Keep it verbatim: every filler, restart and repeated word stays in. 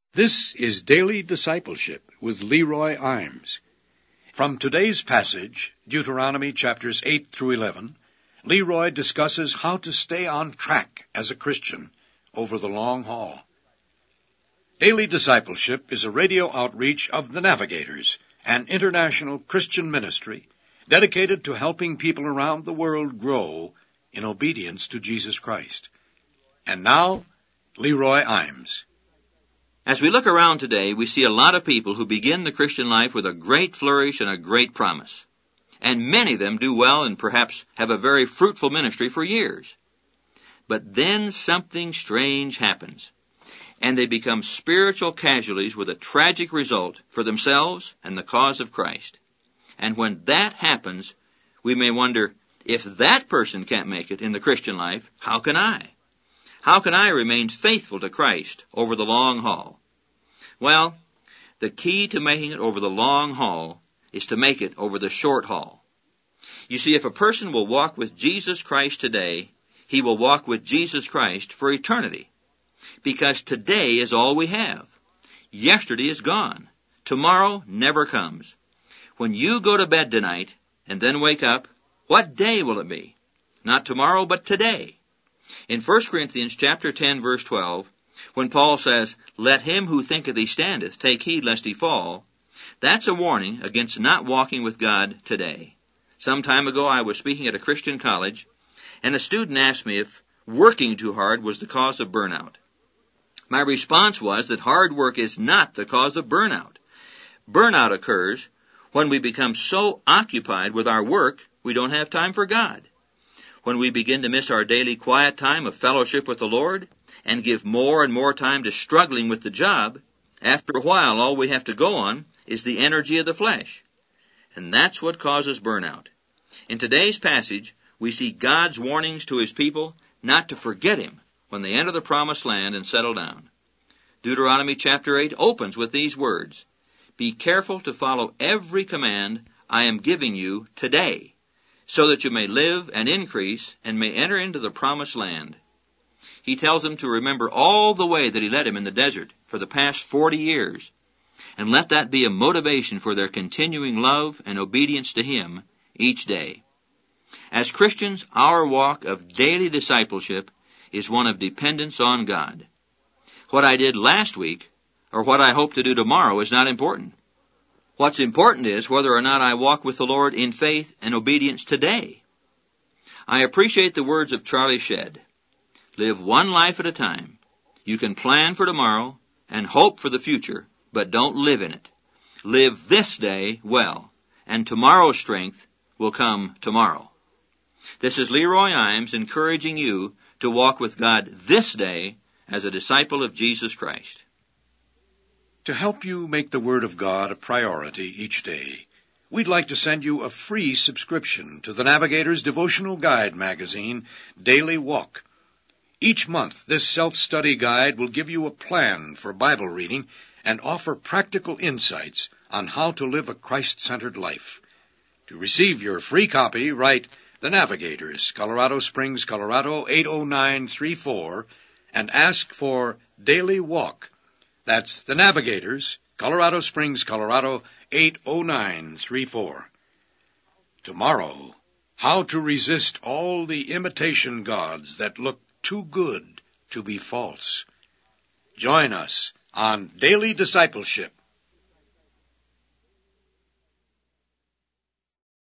This is Daily Discipleship with Leroy Imes. From today's passage, Deuteronomy chapters eight through eleven, Leroy discusses how to stay on track as a Christian over the long haul. Daily Discipleship is a radio outreach of the Navigators, an international Christian ministry dedicated to helping people around the world grow in obedience to Jesus Christ. And now, Leroy Imes. As we look around today, we see a lot of people who begin the Christian life with a great flourish and a great promise. And many of them do well and perhaps have a very fruitful ministry for years. But then something strange happens, and they become spiritual casualties with a tragic result for themselves and the cause of Christ. And when that happens, we may wonder, if that person can't make it in the Christian life, how can I? How can I remain faithful to Christ over the long haul? Well, the key to making it over the long haul is to make it over the short haul. You see, if a person will walk with Jesus Christ today, he will walk with Jesus Christ for eternity. Because today is all we have. Yesterday is gone. Tomorrow never comes. When you go to bed tonight and then wake up, what day will it be? Not tomorrow, but today. In First Corinthians chapter ten, verse twelve, when Paul says, "Let him who thinketh he standeth take heed lest he fall," that's a warning against not walking with God today. Some time ago I was speaking at a Christian college, and a student asked me if working too hard was the cause of burnout. My response was that hard work is not the cause of burnout. Burnout occurs when we become so occupied with our work we don't have time for God. When we begin to miss our daily quiet time of fellowship with the Lord and give more and more time to struggling with the job, after a while all we have to go on is the energy of the flesh. And that's what causes burnout. In today's passage, we see God's warnings to His people not to forget Him when they enter the promised land and settle down. Deuteronomy chapter eight opens with these words, "Be careful to follow every command I am giving you today, so that you may live and increase and may enter into the promised land." He tells them to remember all the way that He led them in the desert for the past forty years, and let that be a motivation for their continuing love and obedience to Him each day. As Christians, our walk of daily discipleship is one of dependence on God. What I did last week, or what I hope to do tomorrow, is not important. What's important is whether or not I walk with the Lord in faith and obedience today. I appreciate the words of Charlie Shedd. Live one life at a time. You can plan for tomorrow and hope for the future, but don't live in it. Live this day well, and tomorrow's strength will come tomorrow. This is Leroy Imes encouraging you to walk with God this day as a disciple of Jesus Christ. To help you make the Word of God a priority each day, we'd like to send you a free subscription to the Navigator's devotional guide magazine, Daily Walk. Each month, this self-study guide will give you a plan for Bible reading and offer practical insights on how to live a Christ-centered life. To receive your free copy, write The Navigators, Colorado Springs, Colorado eight oh nine three four, and ask for Daily Walk. That's The Navigators, Colorado Springs, Colorado eight oh nine three four. Tomorrow, how to resist all the imitation gods that look too good to be false. Join us on Daily Discipleship